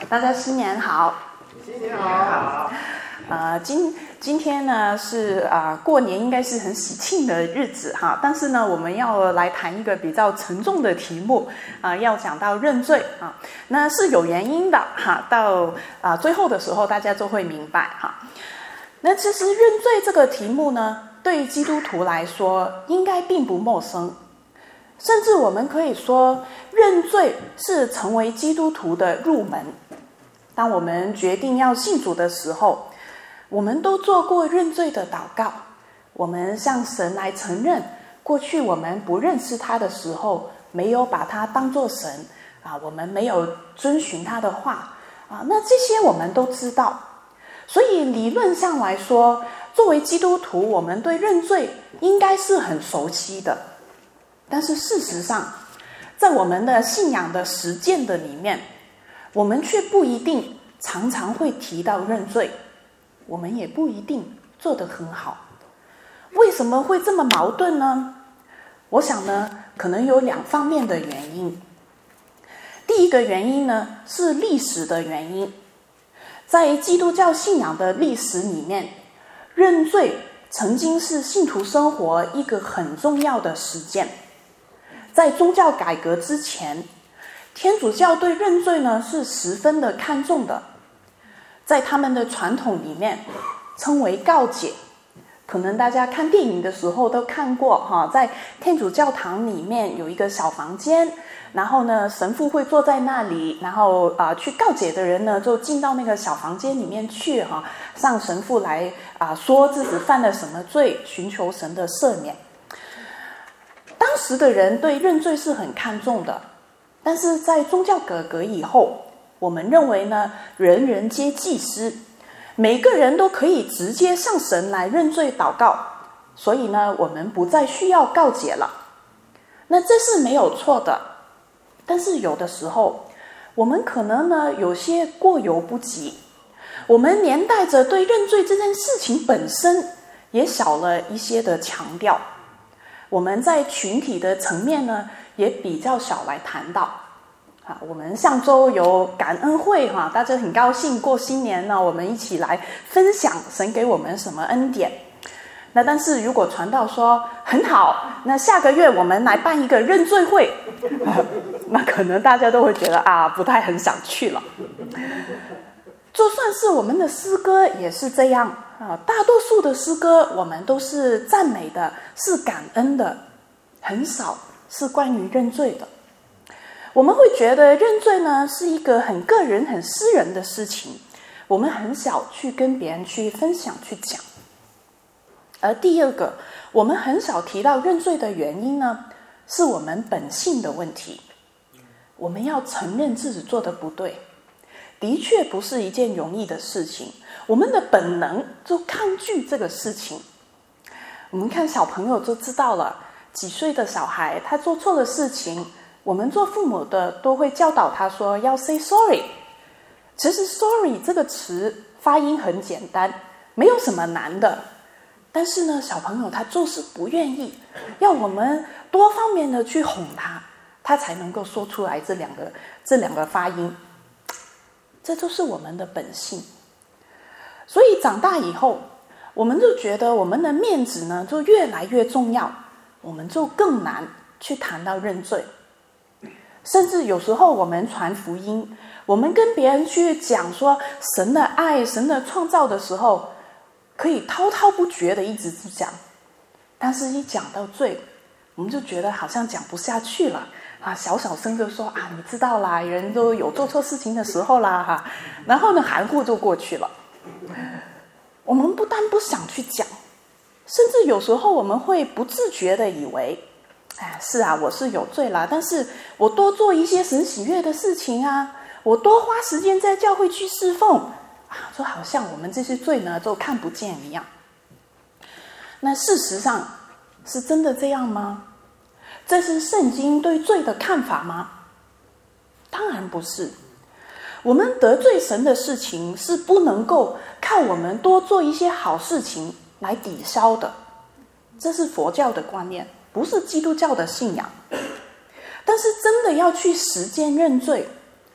大家新年好。 新年好。 今天呢是过年，应该是很喜庆的日子哈。但是呢，我们要来谈一个比较沉重的题目要讲到认罪啊。那是有原因的哈。到最后的时候，大家就会明白哈。那其实认罪这个题目呢，对基督徒来说应该并不陌生，甚至我们可以说，认罪是成为基督徒的入门。当我们决定要信主的时候，我们都做过认罪的祷告，我们向神来承认，过去我们不认识他的时候，没有把他当作神我们没有遵循他的话那这些我们都知道。所以理论上来说，作为基督徒，我们对认罪应该是很熟悉的。但是事实上，在我们的信仰的实践的里面，我们却不一定常常会提到认罪，我们也不一定做得很好。为什么会这么矛盾呢？我想呢，可能有2方面的原因。第一个原因呢，是历史的原因。在基督教信仰的历史里面，认罪曾经是信徒生活一个很重要的实践。在宗教改革之前，天主教对认罪呢是十分的看重的，在他们的传统里面称为告解。可能大家看电影的时候都看过在天主教堂里面有一个小房间，然后呢神父会坐在那里，然后去告解的人呢就进到那个小房间里面去向神父来说自己犯了什么罪，寻求神的赦免。当时的人对认罪是很看重的，但是在宗教改革以后，我们认为呢，人人皆祭司，每个人都可以直接向神来认罪祷告，所以呢，我们不再需要告解了。那这是没有错的，但是有的时候，我们可能呢有些过犹不及，我们连带着对认罪这件事情本身也少了一些的强调。我们在群体的层面呢，也比较少来谈到。我们上周有感恩会大家很高兴过新年呢，我们一起来分享神给我们什么恩典。那但是如果传道说很好，那下个月我们来办一个认罪会那可能大家都会觉得不太很想去了。就算是我们的诗歌也是这样大多数的诗歌我们都是赞美的，是感恩的，很少是关于认罪的。我们会觉得认罪呢是一个很个人很私人的事情，我们很少去跟别人去分享去讲。而第二个我们很少提到认罪的原因呢，是我们本性的问题。我们要承认自己做的不对，的确不是一件容易的事情，我们的本能就抗拒这个事情。我们看小朋友就知道了，几岁的小孩他做错了事情，我们做父母的都会教导他说要 say sorry。 其实 sorry 这个词发音很简单，没有什么难的，但是呢小朋友他就是不愿意，要我们多方面的去哄他，他才能够说出来这两个发音。这就是我们的本性。所以长大以后，我们就觉得我们的面子呢就越来越重要，我们就更难去谈到认罪。甚至有时候我们传福音，我们跟别人去讲说神的爱神的创造的时候，可以滔滔不绝的一直去讲，但是一讲到罪，我们就觉得好像讲不下去了小声就说你知道啦，人都有做错事情的时候啦然后呢含糊就过去了。我们不但不想去讲，甚至有时候我们会不自觉的以为是我是有罪啦，但是我多做一些神喜悦的事情我多花时间在教会去侍奉就好像我们这些罪呢就看不见一样。那事实上是真的这样吗？这是圣经对罪的看法吗？当然不是。我们得罪神的事情是不能够靠我们多做一些好事情来抵消的，这是佛教的观念，不是基督教的信仰。但是真的要去实践认罪，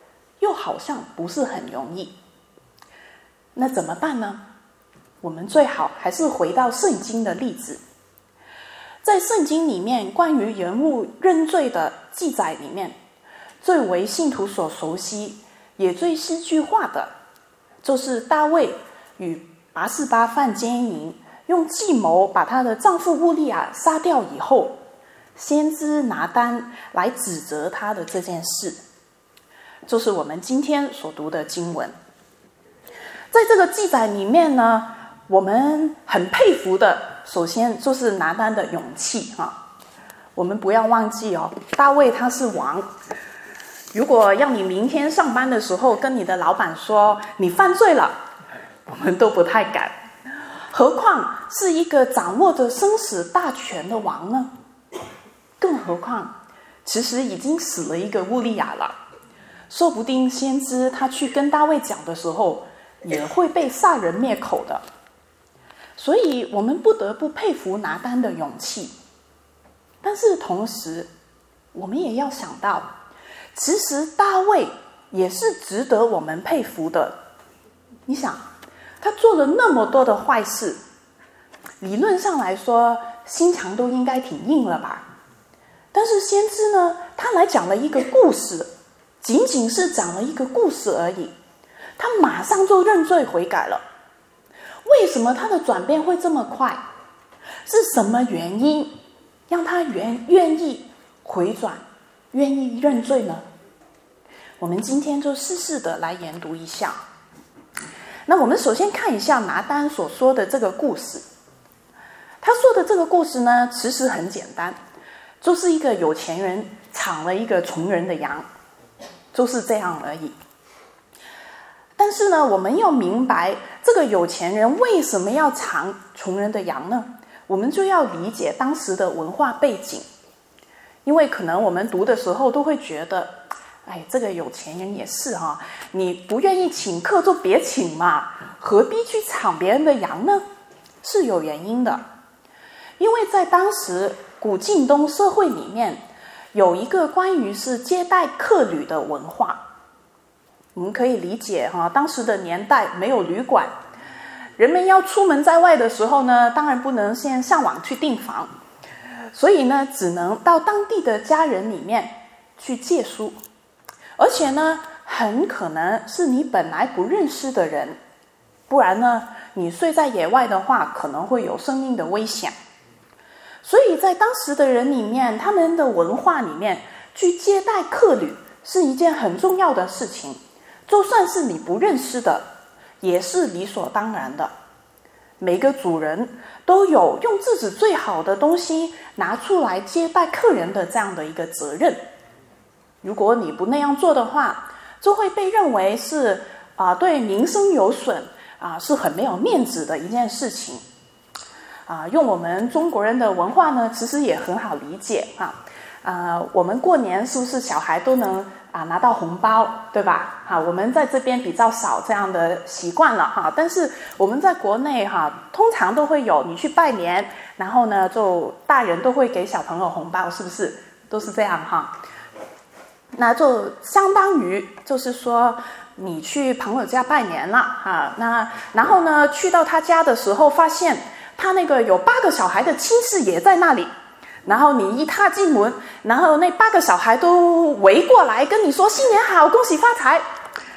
又好像不是很容易。那怎么办呢？我们最好还是回到圣经的例子。在圣经里面，关于人物认罪的记载里面，最为信徒所熟悉也最戏剧化的，就是大卫与拔示巴犯奸淫，用计谋把他的丈夫乌利亚杀掉以后，先知拿单来指责他的这件事，就是我们今天所读的经文。在这个记载里面呢，我们很佩服的，首先就是拿单的勇气啊。我们不要忘记哦，大卫他是王，如果要你明天上班的时候跟你的老板说你犯罪了，我们都不太敢，何况是一个掌握着生死大权的王呢？更何况其实已经死了一个乌利亚了，说不定先知他去跟大卫讲的时候也会被杀人灭口的。所以我们不得不佩服拿单的勇气，但是同时我们也要想到，其实大卫也是值得我们佩服的。你想，他做了那么多的坏事，理论上来说心肠都应该挺硬了吧，但是先知呢，他来讲了一个故事，仅仅是讲了一个故事而已，他马上就认罪悔改了。为什么他的转变会这么快？是什么原因让他愿意回转，愿意认罪呢？我们今天就细细的来研读一下。那我们首先看一下拿单所说的这个故事。他说的这个故事呢，其实很简单，就是一个有钱人抢了一个穷人的羊，就是这样而已。但是呢，我们要明白这个有钱人为什么要抢穷人的羊呢？我们就要理解当时的文化背景。因为可能我们读的时候都会觉得，这个有钱人也是哈，你不愿意请客就别请嘛，何必去抢别人的羊呢？是有原因的。因为在当时古晋东社会里面，有一个关于是接待客旅的文化。我们可以理解哈，当时的年代没有旅馆，人们要出门在外的时候呢，当然不能先上网去订房，所以呢，只能到当地的家人里面去借宿，而且呢，很可能是你本来不认识的人，不然呢，你睡在野外的话，可能会有生命的危险。所以在当时的人里面，他们的文化里面，去接待客旅是一件很重要的事情。就算是你不认识的，也是理所当然的。每个主人都有用自己最好的东西拿出来接待客人的这样的一个责任。如果你不那样做的话，就会被认为是对名声有损是很没有面子的一件事情。用我们中国人的文化呢，其实也很好理解我们过年是不是小孩都能拿到红包，对吧？我们在这边比较少这样的习惯了但是我们在国内通常都会有，你去拜年，然后呢，就大人都会给小朋友红包，是不是？都是这样那就相当于就是说，你去朋友家拜年了那然后呢，去到他家的时候，发现他那个有8个小孩的亲戚也在那里。然后你一踏进门，然后那8个小孩都围过来跟你说新年好，恭喜发财。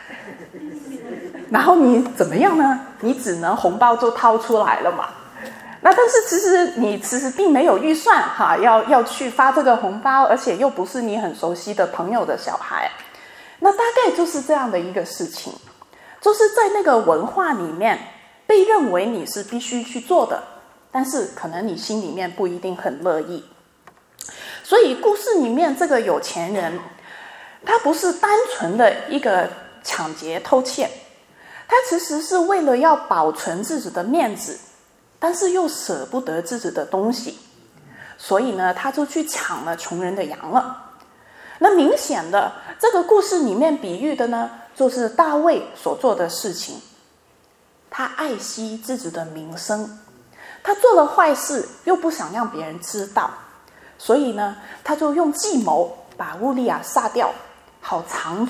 然后你怎么样呢？你只能红包就掏出来了嘛。那但是你其实并没有预算要去发这个红包，而且又不是你很熟悉的朋友的小孩。那大概就是这样的一个事情，就是在那个文化里面被认为你是必须去做的，但是可能你心里面不一定很乐意。所以故事里面这个有钱人，他不是单纯的一个抢劫偷窃，他其实是为了要保存自己的面子，但是又舍不得自己的东西，所以呢，他就去抢了穷人的羊了。那明显的，这个故事里面比喻的呢，就是大卫所做的事情。他爱惜自己的名声，他做了坏事，又不想让别人知道，所以呢，他就用计谋把乌利亚杀掉，好抢走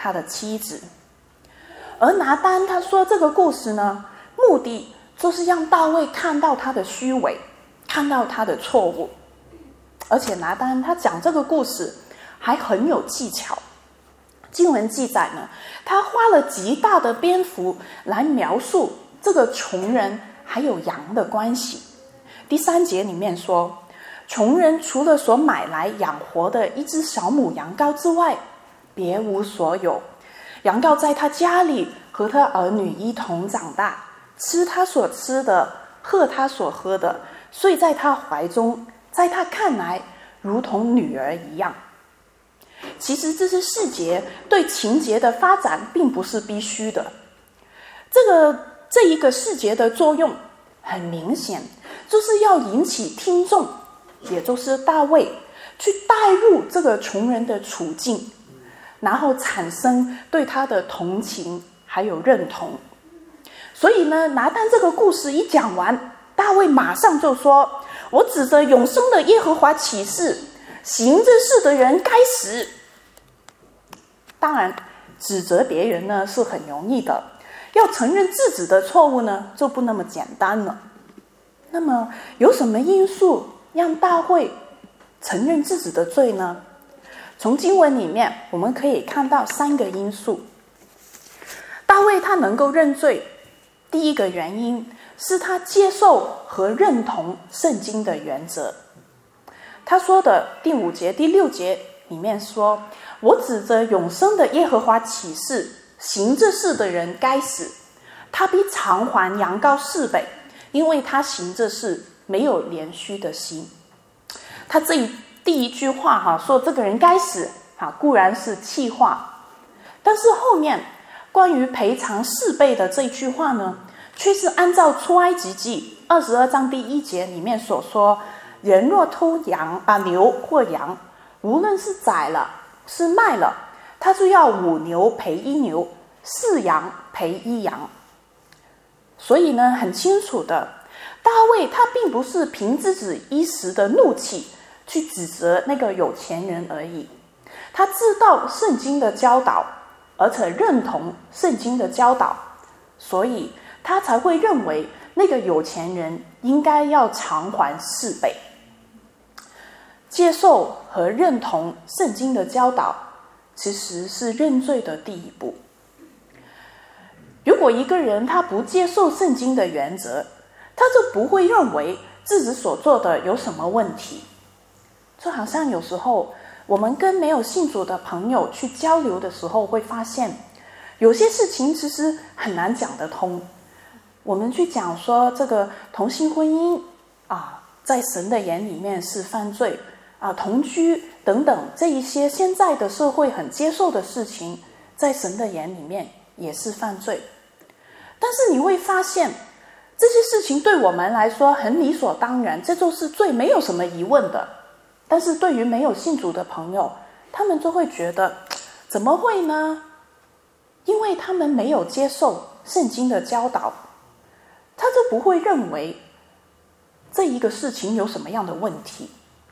他的妻子。而拿单他说这个故事呢，目的就是让大卫看到他的虚伪，看到他的错误。而且拿单他讲这个故事还很有技巧。经文记载呢，他花了极大的篇幅来描述这个穷人还有羊的关系。第3节里面说，穷人除了所买来养活的一只小母羊羔之外，别无所有。羊羔在他家里和他儿女一同长大，吃他所吃的，喝他所喝的，睡在他怀中，在他看来如同女儿一样。其实这些细节对情节的发展并不是必须的，这一个细节的作用很明显，就是要引起听众，也就是大卫，去带入这个穷人的处境，然后产生对他的同情还有认同。所以呢，拿单这个故事一讲完，大卫马上就说，我指着永生的耶和华起誓，行这事的人该死。当然指责别人呢是很容易的，要承认自己的错误呢就不那么简单了。那么有什么因素让大卫承认自己的罪呢？从经文里面我们可以看到3个因素。大卫他能够认罪，第一个原因是他接受和认同圣经的原则。他说的第5节第6节里面说，我指着永生的耶和华起誓，行这事的人该死，他必偿还羊羔4倍，因为他行这事没有连续的心。他第一句话说这个人该死，固然是气话，但是后面关于赔偿4倍的这句话呢，却是按照出埃及记22章第1节里面所说，人若偷牛或羊，无论是宰了是卖了，他就要5牛赔1牛，4羊赔1羊。所以呢，很清楚的，大卫他并不是凭自己一时的怒气去指责那个有钱人而已，他知道圣经的教导，而且认同圣经的教导，所以他才会认为那个有钱人应该要偿还4倍。接受和认同圣经的教导，其实是认罪的第一步。如果一个人他不接受圣经的原则，他就不会认为自己所做的有什么问题。就好像有时候我们跟没有信主的朋友去交流的时候，会发现有些事情其实很难讲得通。我们去讲说这个同性婚姻在神的眼里面是犯罪同居等等，这一些现在的社会很接受的事情，在神的眼里面也是犯罪。但是你会发现这些事情对我们来说很理所当然，这就是罪，没有什么疑问的。但是对于没有信主的朋友，他们就会觉得怎么会呢？因为他们没有接受圣经的教导，他就不会认为这一个事情有什么样的问题。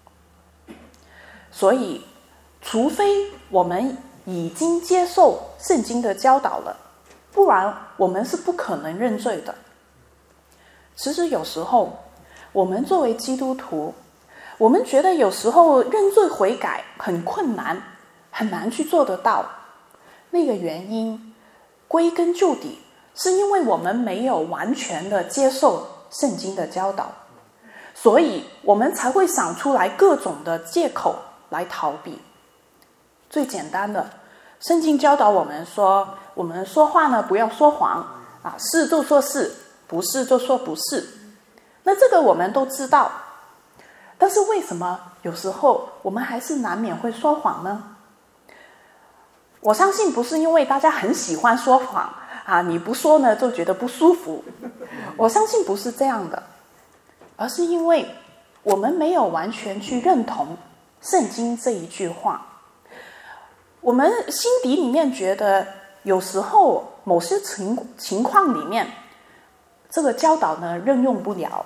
所以除非我们已经接受圣经的教导了，不然我们是不可能认罪的。其实有时候我们作为基督徒，我们觉得有时候认罪悔改很困难，很难去做得到。那个原因归根究底是因为我们没有完全的接受圣经的教导，所以我们才会想出来各种的借口来逃避。最简单的，圣经教导我们说话呢不要说谎是就说是，不是就说不是。那这个我们都知道，但是为什么有时候我们还是难免会说谎呢？我相信不是因为大家很喜欢说谎你不说呢就觉得不舒服，我相信不是这样的，而是因为我们没有完全去认同圣经这一句话。我们心底里面觉得有时候某些情况里面这个教导呢任用不了，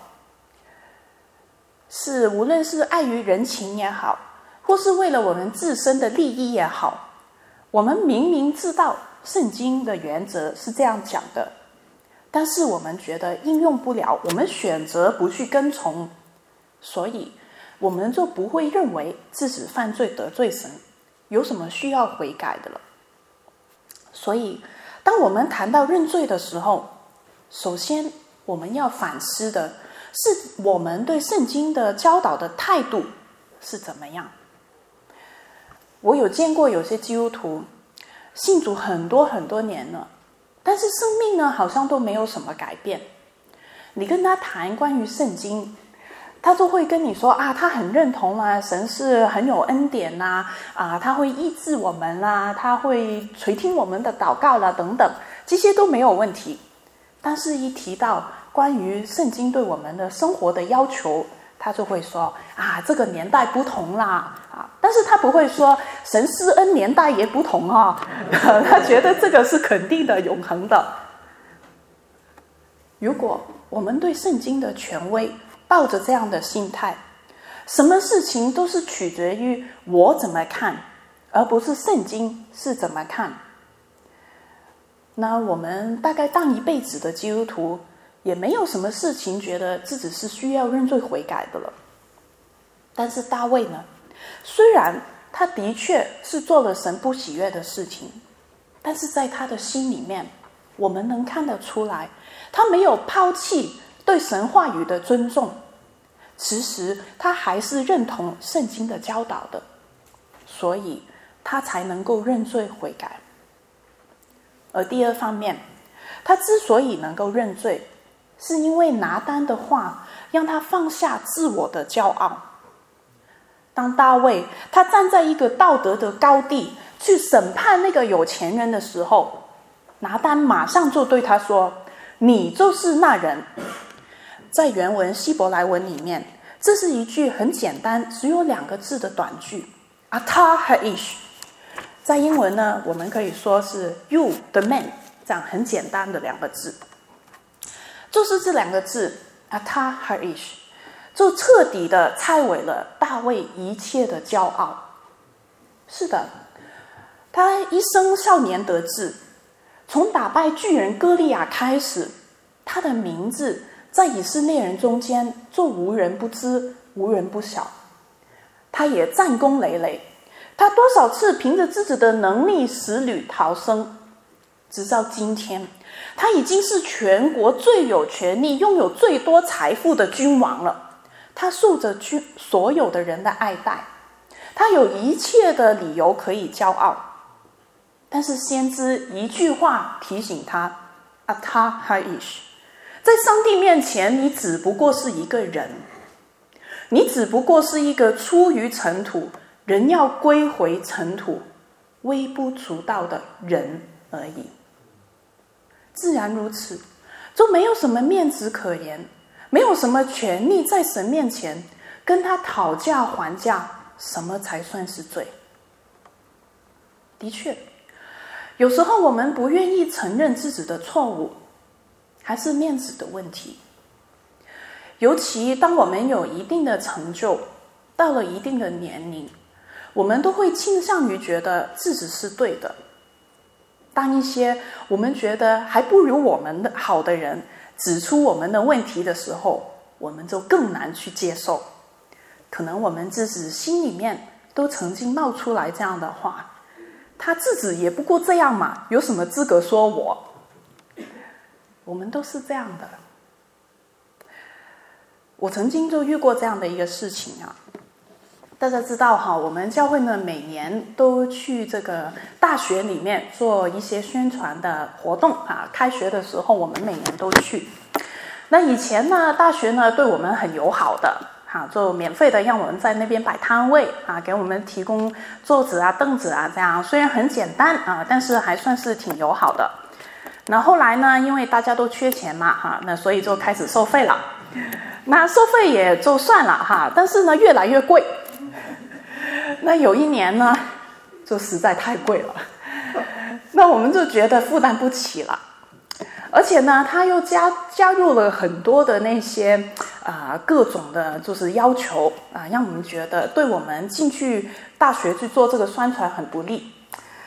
是无论是碍于人情也好，或是为了我们自身的利益也好， 我们明明知道圣经的原则是这样讲的，但是我们觉得应用不了，我们选择不去跟从，所以我们就不会认为自己犯罪得罪神，有什么需要悔改的了。所以当我们谈到认罪的时候，首先我们要反思的是我们对圣经的教导的态度是怎么样。我有见过有些基督徒信主很多很多年了，但是生命呢好像都没有什么改变。你跟他谈关于圣经，他就会跟你说啊，他很认同啊，神是很有恩典啦，他会医治我们啦，他会垂听我们的祷告啦，等等，这些都没有问题。但是一提到关于圣经对我们的生活的要求，他就会说啊，这个年代不同啦，但是他不会说神施恩年代也不同啊，他觉得这个是肯定的、永恒的。如果我们对圣经的权威抱着这样的心态，什么事情都是取决于我怎么看，而不是圣经是怎么看，那我们大概当一辈子的基督徒，也没有什么事情觉得自己是需要认罪悔改的了。但是大卫呢，虽然他的确是做了神不喜悦的事情，但是在他的心里面，我们能看得出来，他没有抛弃对神话语的尊重，其实他还是认同圣经的教导的，所以他才能够认罪悔改。而第二方面，他之所以能够认罪，是因为拿单的话让他放下自我的骄傲。当大卫他站在一个道德的高地去审判那个有钱人的时候，拿单马上就对他说，你就是那人。在原文希伯来文里面，这是一句很简单只有2个字的短句 Atah Ha'ish。 在英文呢，我们可以说是 You the man， 这样很简单的2个字，就是这2个字 Atah Ha'ish， 就彻底的拆毁了大卫一切的骄傲。是的，他一生少年得志，从打败巨人歌利亚开始，他的名字在以色列人中间就无人不知，无人不晓。他也战功累累，他多少次凭着自己的能力死里逃生，直到今天，他已经是全国最有权力、拥有最多财富的君王了。他受着所有的人的爱戴，他有一切的理由可以骄傲。但是先知一句话提醒他 Atah Ha'ish， 在上帝面前，你只不过是一个人，你只不过是一个出于尘土，人要归回尘土，微不足道的人而已。自然如此，就没有什么面子可言，没有什么权利在神面前跟他讨价还价，什么才算是罪？的确，有时候我们不愿意承认自己的错误，还是面子的问题。尤其当我们有一定的成就，到了一定的年龄，我们都会倾向于觉得自己是对的。当一些我们觉得还不如我们的好的人指出我们的问题的时候，我们就更难去接受。可能我们自己心里面都曾经冒出来这样的话，他自己也不过这样嘛，有什么资格说我？我们都是这样的。我曾经就遇过这样的一个事情啊。大家知道哈，我们教会呢每年都去这个大学里面做一些宣传的活动啊。开学的时候我们每年都去。那以前呢，大学呢对我们很友好的，就免费的让我们在那边摆摊位啊，给我们提供桌子啊、凳子啊，这样虽然很简单啊，但是还算是挺友好的。那后来呢，因为大家都缺钱嘛，那所以就开始收费了。那收费也就算了但是呢越来越贵。那有一年呢，就实在太贵了，那我们就觉得负担不起了。而且呢，他又加入了很多的那些各种的就是要求让我们觉得对我们进去大学去做这个宣传很不利。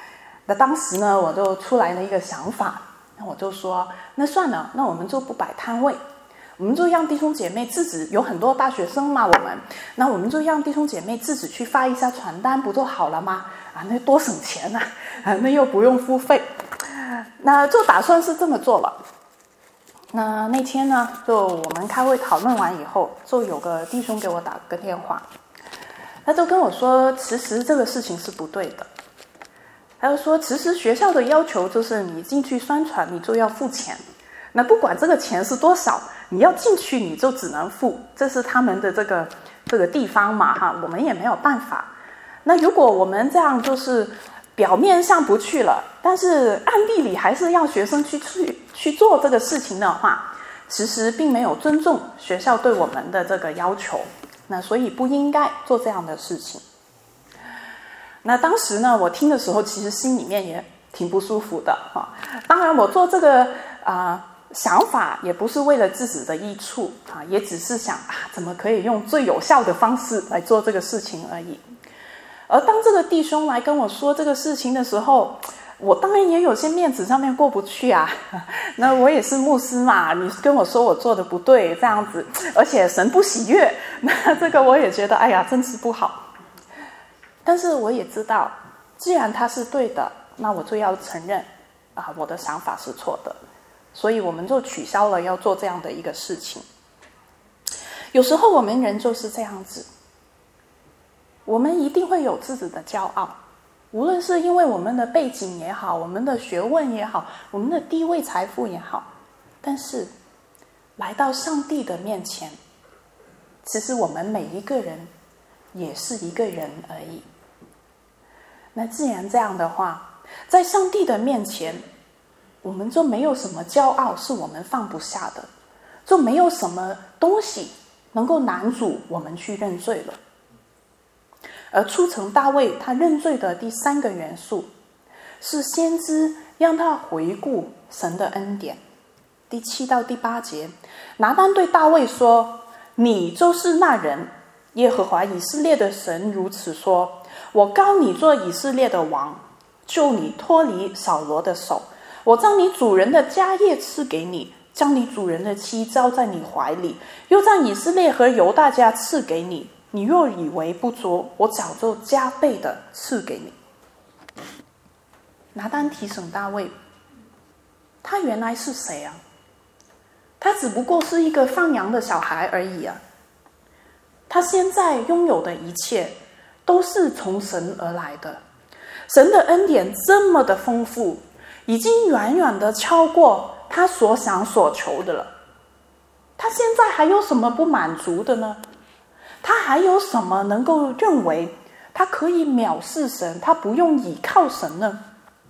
那当时呢，我就出来了一个想法，那我就说，那算了，那我们就不摆摊位，我们就让弟兄姐妹自己，有很多大学生嘛，那我们就让弟兄姐妹自己去发一下传单，不就好了吗？那多省钱啊，那又不用付费，那就打算是这么做了。那天呢，就我们开会讨论完以后，就有个弟兄给我打个电话，他就跟我说，其实这个事情是不对的。他就说，其实学校的要求就是你进去宣传，你就要付钱。那不管这个钱是多少，你要进去你就只能付，这是他们的这个地方嘛哈，我们也没有办法。那如果我们这样就是表面上不去了，但是暗地里还是要学生去做这个事情的话，其实并没有尊重学校对我们的这个要求，那所以不应该做这样的事情。那当时呢，我听的时候其实心里面也挺不舒服的哈。当然我做这个想法也不是为了自己的益处啊，也只是想怎么可以用最有效的方式来做这个事情而已。而当这个弟兄来跟我说这个事情的时候，我当然也有些面子上面过不去啊。那我也是牧师嘛，你跟我说我做的不对这样子，而且神不喜悦，那这个我也觉得哎呀真是不好。但是我也知道，既然他是对的，那我就要承认我的想法是错的，所以我们就取消了要做这样的一个事情。有时候我们人就是这样子，我们一定会有自己的骄傲，无论是因为我们的背景也好，我们的学问也好，我们的地位财富也好，但是来到上帝的面前，其实我们每一个人也是一个人而已。那既然这样的话，在上帝的面前，我们就没有什么骄傲是我们放不下的，就没有什么东西能够拦阻我们去认罪了。而促成大卫他认罪的第三个元素，是先知让他回顾神的恩典。第7到第8节，拿单对大卫说，你就是那人，耶和华以色列的神如此说，我膏你做以色列的王，救你脱离扫罗的手，我将你主人的家业赐给你，将你主人的妻交在你怀里，又将以色列和犹大家赐给你，你若以为不足，我早就加倍的赐给你。拿单提醒大卫，他原来是谁啊？他只不过是一个放羊的小孩而已啊。他现在拥有的一切都是从神而来的，神的恩典这么的丰富，已经远远的超过他所想所求的了。他现在还有什么不满足的呢？他还有什么能够认为他可以藐视神，他不用倚靠神呢？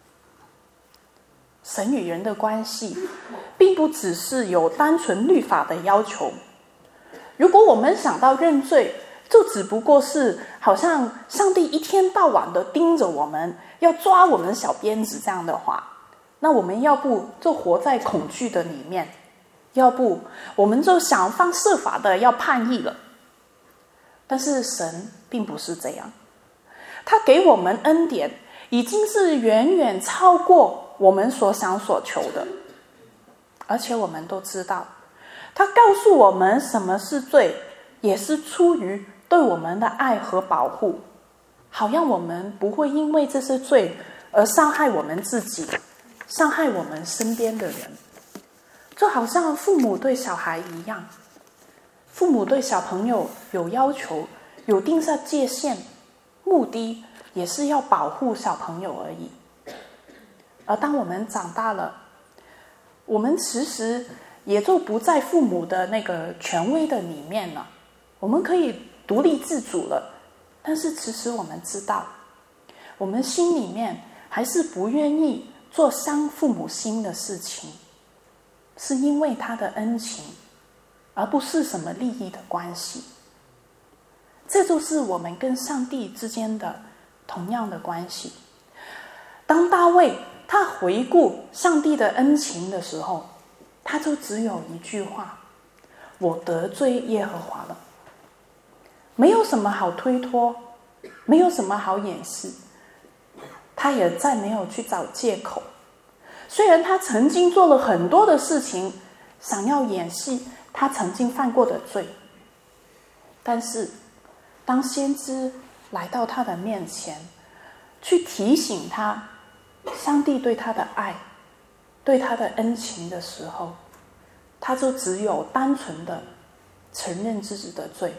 神与人的关系并不只是有单纯律法的要求。如果我们想到认罪，就只不过是好像上帝一天到晚的盯着我们，要抓我们小鞭子这样的话，那我们要不就活在恐惧的里面，要不我们就想方设法的要叛逆了。但是神并不是这样，他给我们恩典已经是远远超过我们所想所求的，而且我们都知道，他告诉我们什么是罪，也是出于对我们的爱和保护，好让我们不会因为这些罪而伤害我们自己，伤害我们身边的人。就好像父母对小孩一样，父母对小朋友有要求，有定下界限，目的也是要保护小朋友而已。而当我们长大了，我们其实也就不在父母的那个权威的里面了，我们可以独立自主了。但是其实我们知道，我们心里面还是不愿意做伤父母心的事情，是因为他的恩情，而不是什么利益的关系。这就是我们跟上帝之间的同样的关系。当大卫他回顾上帝的恩情的时候，他就只有一句话：我得罪耶和华了。没有什么好推脱，没有什么好掩饰。 他也再没有去找借口。虽然他曾经做了很多的事情，想要掩饰他曾经犯过的罪，但是当先知来到他的面前，去提醒他上帝对他的爱，对他的恩情的时候，他就只有单纯的承认自己的罪。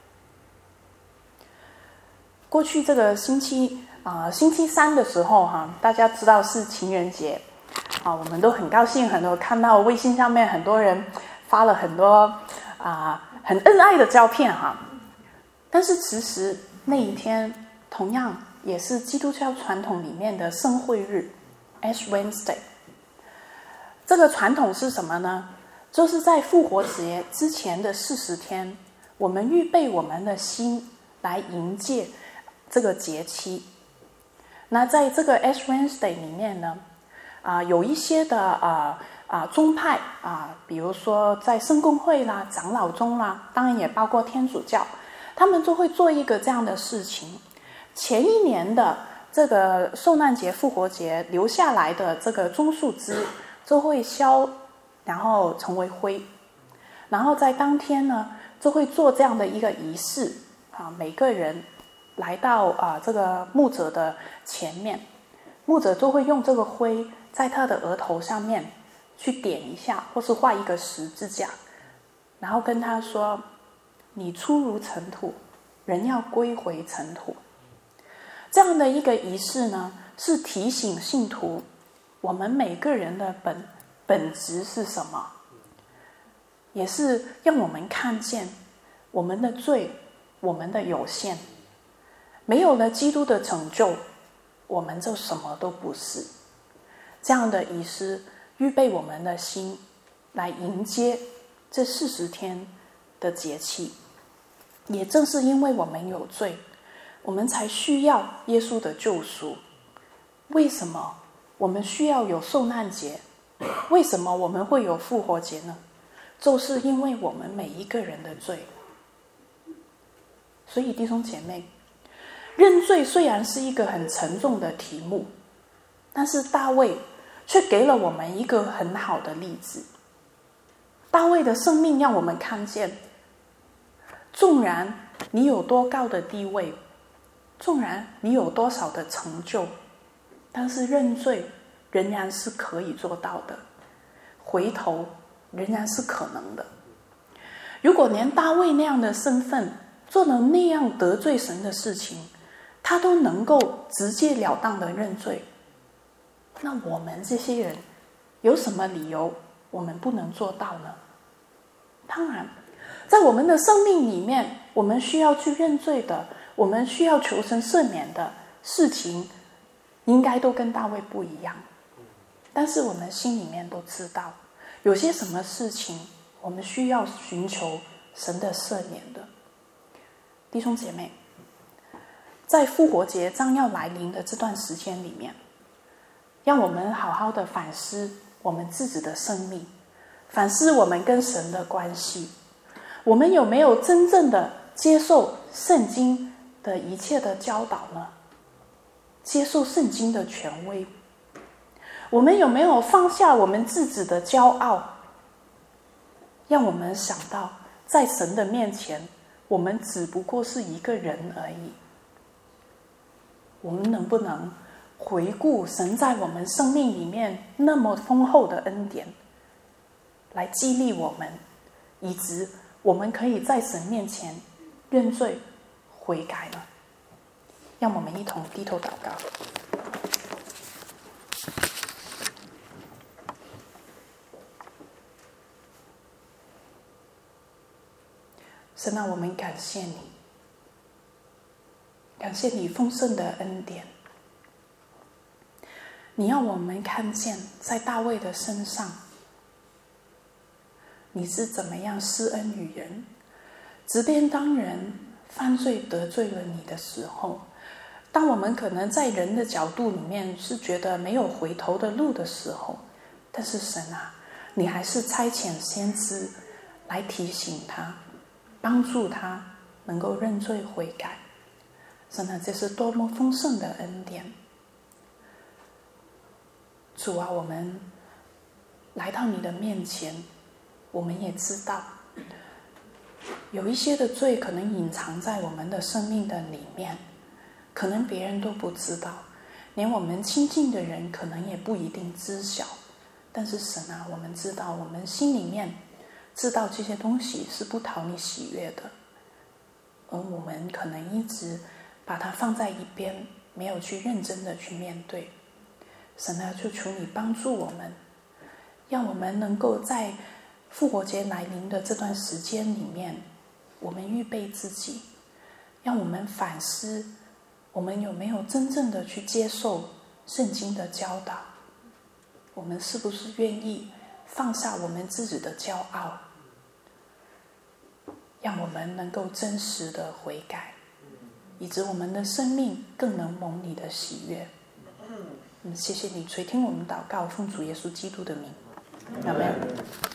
过去这个星期三的时候大家知道是情人节我们都很高兴，很多看到微信上面很多人发了很多很恩爱的照片但是其实那一天同样也是基督教传统里面的圣会日 Ash Wednesday。 这个传统是什么呢？就是在复活节之前的40天，我们预备我们的心来迎接这个节期。那在这个 Ash Wednesday 里面呢有一些的宗派比如说在圣公会啦、长老宗啦，当然也包括天主教，他们就会做一个这样的事情。前一年的这个受难节、复活节留下来的这个棕树枝就会烧，然后成为灰，然后在当天呢就会做这样的一个仪式每个人来到这个牧者的前面，牧者就会用这个灰在他的额头上面去点一下，或是画一个十字架，然后跟他说：你出如尘土，人要归回尘土。这样的一个仪式呢，是提醒信徒我们每个人的本质是什么，也是让我们看见我们的罪，我们的有限，没有了基督的拯救，我们就什么都不是。这样的仪式预备我们的心来迎接这40天的节气。也正是因为我们有罪，我们才需要耶稣的救赎。为什么我们需要有受难节？为什么我们会有复活节呢？就是因为我们每一个人的罪。所以弟兄姐妹，认罪虽然是一个很沉重的题目，但是大卫却给了我们一个很好的例子。大卫的生命让我们看见，纵然你有多高的地位，纵然你有多少的成就，但是认罪仍然是可以做到的，回头仍然是可能的。如果连大卫那样的身份做了那样得罪神的事情，他都能够直截了当的认罪，那我们这些人有什么理由我们不能做到呢？当然在我们的生命里面，我们需要去认罪的，我们需要求神赦免的事情应该都跟大卫不一样。但是我们心里面都知道，有些什么事情我们需要寻求神的赦免的。弟兄姐妹，在复活节将要来临的这段时间里面，让我们好好的反思我们自己的生命，反思我们跟神的关系。我们有没有真正的接受圣经的一切的教导呢？接受圣经的权威。我们有没有放下我们自己的骄傲，让我们想到在神的面前，我们只不过是一个人而已。我们能不能回顾神在我们生命里面那么丰厚的恩典，来激励我们，以致我们可以在神面前认罪悔改呢？让我们一同低头祷告。神啊，我们感谢你，感谢你丰盛的恩典。你要我们看见在大卫的身上，你是怎么样施恩于人，即便当人犯罪得罪了你的时候，当我们可能在人的角度里面是觉得没有回头的路的时候，但是神啊，你还是差遣先知来提醒他，帮助他能够认罪悔改。神啊，这是多么丰盛的恩典！ 主啊，我们来到你的面前，我们也知道有一些的罪可能隐藏在我们的生命的里面，可能别人都不知道，连我们亲近的人可能也不一定知晓。但是神啊，我们知道，我们心里面知道这些东西是不讨你喜悦的，而我们可能一直把它放在一边，没有去认真的去面对。神啊，就求你帮助我们，让我们能够在复活节来临的这段时间里面，我们预备自己，让我们反思我们有没有真正的去接受圣经的教导，我们是不是愿意放下我们自己的骄傲，让我们能够真实的悔改，以致我们的生命更能蒙你的喜悦。谢谢你垂听我们祷告，奉主耶稣基督的名，阿们。